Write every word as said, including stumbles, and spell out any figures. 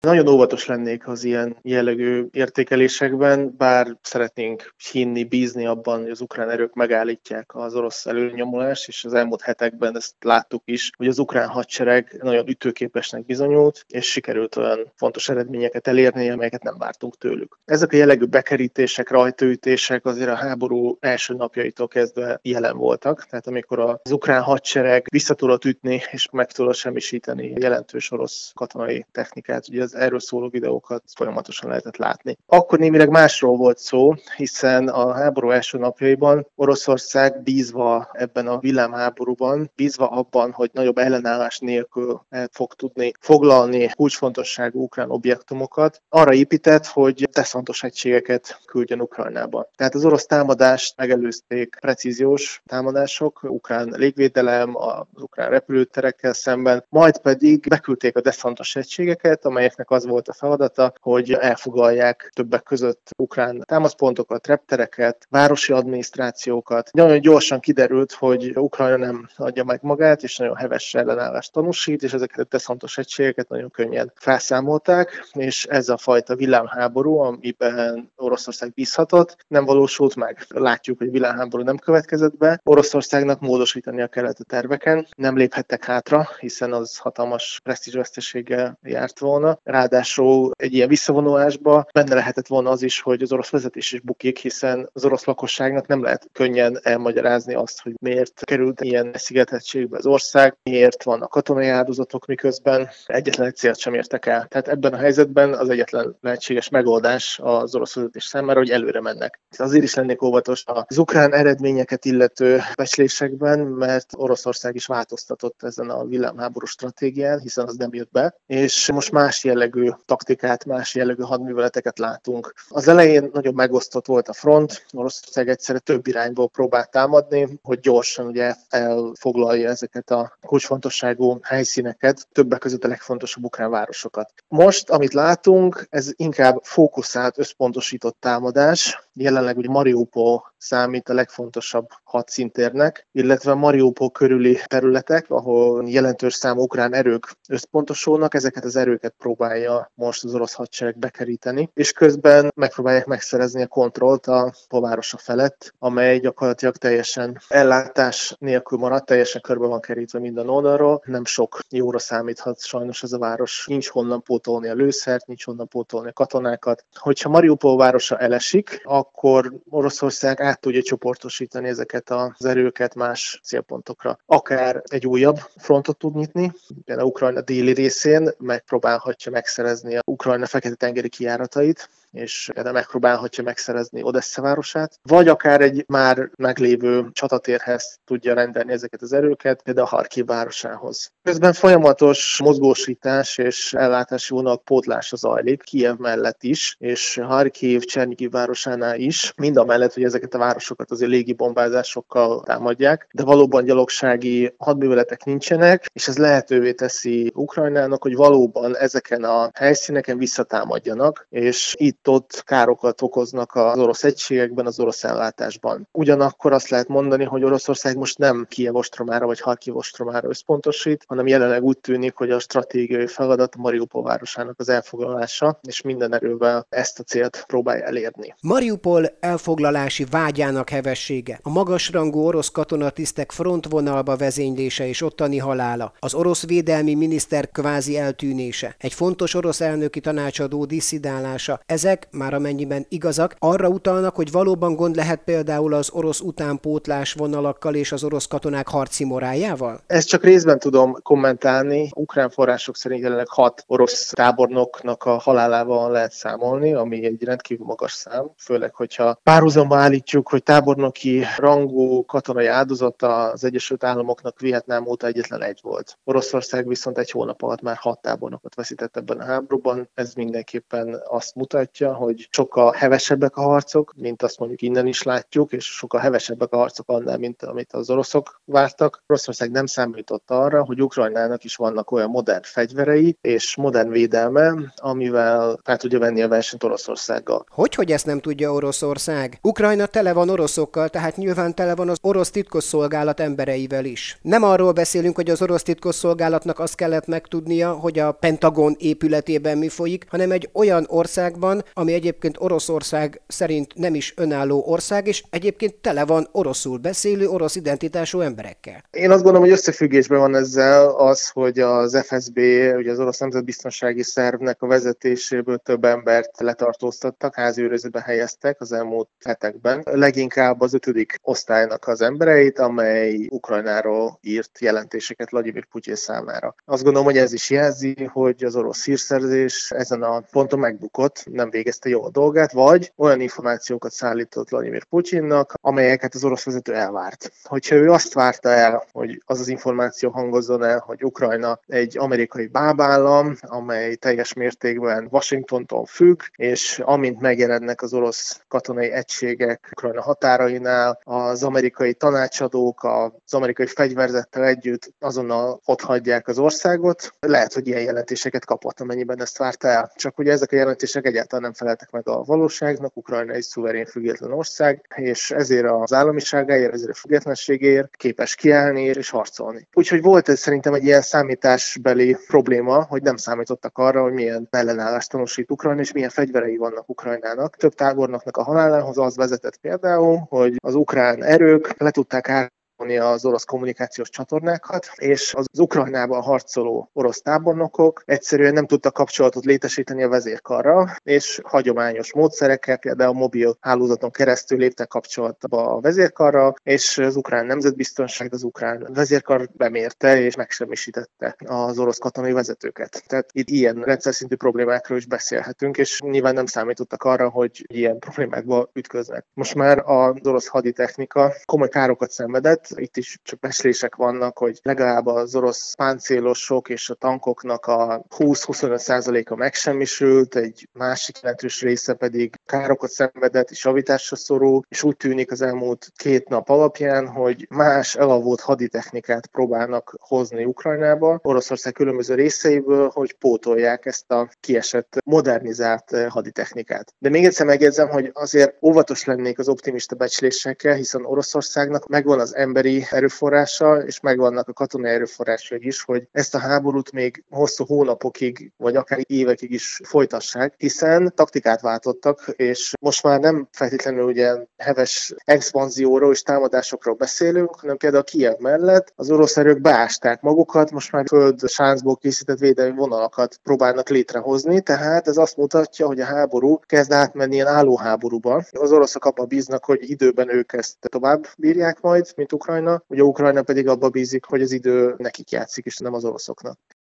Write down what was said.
Nagyon óvatos lennék az ilyen jellegű értékelésekben, bár szeretnénk hinni, bízni abban, hogy az ukrán erők megállítják az orosz előnyomulást, és az elmúlt hetekben ezt láttuk is, hogy az ukrán hadsereg nagyon ütőképesnek bizonyult, és sikerült olyan fontos eredményeket elérni, amelyeket nem vártunk tőlük. Ezek a jellegű bekerítések, rajtaütések azért a háború első napjaitól kezdve jelen voltak, tehát amikor az ukrán hadsereg vissza tudott ütni és meg tudott semmisíteni jelentős orosz katonai technikát, ugye az erről szóló videókat folyamatosan lehetett látni. Akkor némileg másról volt szó, hiszen a háború első napjaiban Oroszország bízva ebben a villámháborúban, bízva abban, hogy nagyobb ellenállás nélkül el fog tudni foglalni kulcsfontosságú ukrán objektumokat, arra épített, hogy deszantos egységeket küldjön Ukrajnába. Tehát az orosz támadást megelőzték precíziós támadások, ukrán légvédelem, az ukrán repülőterekkel szemben, majd pedig beküldték a deszantos egységeket, amelyeknek az volt a feladata, hogy elfoglalják többek között ukrán támaszpontokat, reptereket, városi adminisztrációkat. Nagyon gyorsan kiderült, hogy Ukrajna nem adja meg magát, és nagyon heves ellenállást tanúsít, és ezeket a deszantos egységeket nagyon könnyen felszámolták, és ez a fajta villámháború, amiben Oroszország bízhatott, nem valósult meg. Látjuk, hogy villámháború nem következett be. Oroszországnak módosítania kellett a terveken, nem léphettek hátra, hiszen az hatalmas presztízsveszteséggel járt volna. Ráadásul egy ilyen visszavonulásba benne lehetett volna az is, hogy az orosz vezetés is bukik, hiszen az orosz lakosságnak nem lehet könnyen elmagyarázni azt, hogy miért került ilyen szigetettségbe az ország, miért vannak katonai áldozatok, miközben egyetlen egy célt sem értek el. Tehát ebben a helyzetben az egyetlen lehetséges megoldás az orosz vezetés számára, hogy előre mennek. Azért is lennék óvatos az ukrán eredményeket illető becslésekben, mert Oroszország is változtatott ezen a villámháború stratégián, hiszen az nem jött be, és most más jellegű taktikát, más jellegű hadműveleteket látunk. Az elején nagyon megosztott volt a front, Oroszország egyszerre több irányból próbált támadni, hogy gyorsan ugye elfoglalja ezeket a kulcsfontosságú helyszíneket, többek között a legfontosabb ukrán városokat. Most, amit látunk, ez inkább fókuszált, összpontosított támadás. Jelenleg ugye Mariupol számít a legfontosabb hadszíntérnek, illetve Mariupol körüli területek, ahol jelentős számú ukrán erők összpontosulnak, ezeket az erőket próbálja most az orosz hadsereg bekeríteni, és közben megpróbálják megszerezni a kontrollt a városa felett, amely gyakorlatilag teljesen ellátás nélkül maradt, teljesen körbe van kerítve minden oldalról, nem sok jóra számíthat sajnos ez a város, nincs honnan pótolni a lőszert, nincs honnan pótolni a katonákat. Hogyha Mariupol városa elesik, akkor Oroszország át tudja csoportosítani ezeket az erőket más célpontokra. Akár egy újabb frontot tud nyitni, például Ukrajna déli részén megpróbálhatja megszerezni a Ukrajna fekete-tengeri kijáratait, és például megpróbálhatja megszerezni Odessa városát, vagy akár egy már meglévő csatatérhez tudja rendelni ezeket az erőket, például a Harkiv városához. Közben folyamatos mozgósítás és ellátási vonalak pótlása zajlik, Kijev mellett is, és Harkiv, Csernyigiv városánál is, mind a mellett, hogy ezeket a városokat azért légi bombázásokkal támadják, de valóban gyalogsági hadműveletek nincsenek, és ez lehetővé teszi Ukrajnának, hogy valóban ezeken a helyszíneken visszatámadjanak, és itt-ott károkat okoznak az orosz egységekben, az orosz ellátásban. Ugyanakkor azt lehet mondani, hogy Oroszország most nem Kijev ostromára vagy Harkiv ostromára összpontosít, hanem jelenleg úgy tűnik, hogy a stratégiai feladat Mariupol városának az elfoglalása, és minden erővel ezt a célt próbálja elérni. Mariupol elfoglalási vágyának hevessége, a magasrangú orosz katonatisztek frontvonalba vezénylése és ottani halála, az orosz védelmi miniszter kvázi eltűnése, egy fontos orosz elnöki tanácsadó disszidálása, ezek, már amennyiben igazak, arra utalnak, hogy valóban gond lehet például az orosz utánpótlás vonalakkal és az orosz katonák harci moráljával? Ezt csak részben tudom kommentálni. Ukrán források szerint jelenleg hat orosz tábornoknak a halálával lehet számolni, ami egy rendkívül magas szám, főleg, hogyha párhuzamba állítjuk, hogy tábornoki rangú katonai áldozata az Egyesült Államoknak Vietnám óta egyetlen egy volt. Oroszország viszont egy hónap alatt már hat tábornokot veszített ebben a háborúban. Ez mindenképpen azt mutatja, mutatja, hogy sokkal hevesebbek a harcok, mint azt mondjuk innen is látjuk, és sokkal hevesebbek a harcok annál, mint amit az oroszok vártak. Oroszország nem számított arra, hogy Ukrajnának is vannak olyan modern fegyverei és modern védelme, amivel fel tudja venni a versenyt Oroszországgal. Hogy, hogy ezt nem tudja Oroszország? Ukrajna tele van oroszokkal, tehát nyilván tele van az orosz titkosszolgálat embereivel is. Nem arról beszélünk, hogy az orosz titkosszolgálatnak azt kellett megtudnia, hogy a Pentagon épületében mi folyik, hanem egy olyan országban, ami egyébként Oroszország szerint nem is önálló ország, és egyébként tele van oroszul beszélő, orosz identitású emberekkel. Én azt gondolom, hogy összefüggésben van ezzel az, hogy az ef es bé, ugye az Orosz Nemzetbiztonsági Szervnek a vezetéséből több embert letartóztattak, háziőrizetbe helyeztek az elmúlt hetekben. Leginkább az ötödik osztálynak az embereit, amely Ukrajnáról írt jelentéseket Vladimir Putyin számára. Azt gondolom, hogy ez is jelzi, hogy az orosz hírszerzés ezen a ponton megbukott, nem végezte jól a dolgát, vagy olyan információkat szállított Vladimir Putyinnak, amelyeket az orosz vezető elvárt. Hogyha ő azt várta el, hogy az az információ hangozzon el, hogy Ukrajna egy amerikai bábállam, amely teljes mértékben Washingtontól függ, és amint megjelennek az orosz katonai egységek Ukrajna határainál, az amerikai tanácsadók az amerikai fegyverzettel együtt azonnal otthagyják az országot. Lehet, hogy ilyen jelentéseket kapott, amennyiben ezt várta el. Csak ugye ezek a jelentések egyáltalán nem feleltek meg a valóságnak. Ukrajna egy szuverén független ország, és ezért az államiságáért, ezért a függetlenségért képes kiállni és harcolni. Úgyhogy volt ez szerintem egy ilyen számításbeli probléma, hogy nem számítottak arra, hogy milyen ellenállást tanúsít Ukrajna, és milyen fegyverei vannak Ukrajnának. Több tábornoknak a halálához az vezetett például, hogy az ukrán erők le tudták állítani az orosz kommunikációs csatornákat, és az Ukrajnában harcoló orosz tábornokok egyszerűen nem tudtak kapcsolatot létesíteni a vezérkarra, és hagyományos módszerekkel, például a mobil hálózaton keresztül léptek kapcsolatba a vezérkarra, és az ukrán nemzetbiztonság, az ukrán vezérkar bemérte és megsemmisítette az orosz katonai vezetőket. Tehát itt ilyen rendszer szintű problémákról is beszélhetünk, és nyilván nem számítottak arra, hogy ilyen problémákba ütköznek. Most már az orosz haditechnika komoly károkat szenvedett. Itt is csak becslések vannak, hogy legalább az orosz páncélosok és a tankoknak a húsz-huszonöt százaléka megsemmisült, egy másik jelentős része pedig károkat szenvedett és javításra szorul, és úgy tűnik az elmúlt két nap alapján, hogy más elavult haditechnikát próbálnak hozni Ukrajnába, Oroszország különböző részeiből, hogy pótolják ezt a kiesett, modernizált haditechnikát. De még egyszer megjegyzem, hogy azért óvatos lennék az optimista becslésekkel, hiszen Oroszországnak megvan az emberi erőforrása, és megvannak a katonai erőforrások is, hogy ezt a háborút még hosszú hónapokig, vagy akár évekig is folytassák, hiszen taktikát váltottak, és most már nem feltétlenül ugye heves expanzióról és támadásokról beszélünk, hanem például Kijev mellett az orosz erők beásták magukat, most már föld sáncból készített védelmi vonalakat próbálnak létrehozni, tehát ez azt mutatja, hogy a háború kezd átmenni ilyen állóháborúba. Az oroszok abban bíznak, hogy időben ők ezt tovább bírják majd, mint Ukrajna, ugye Ukrajna pedig abba bízik, hogy az idő nekik játszik, és nem az oroszoknak.